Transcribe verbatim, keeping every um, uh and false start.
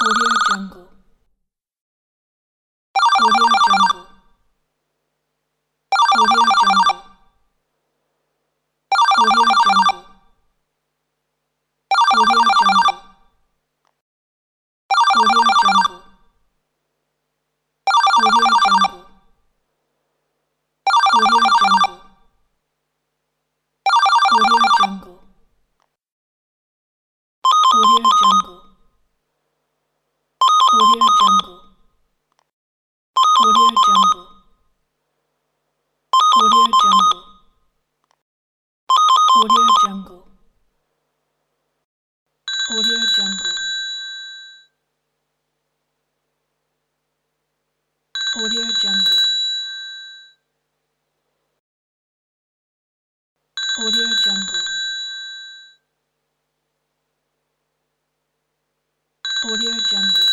Audio Jungle. Audio Jungle. Audio Jungle. Audio Jungle. Audio Jungle. Audio Jungle. Audio Jungle. Audio Jungle. Audio Jungle. Audio Jungle. Audio Jungle. Audio Jungle. Audio Jungle. Audio Jungle. Audio Jungle. Audio Jungle. Audio Jungle. Audio Jungle.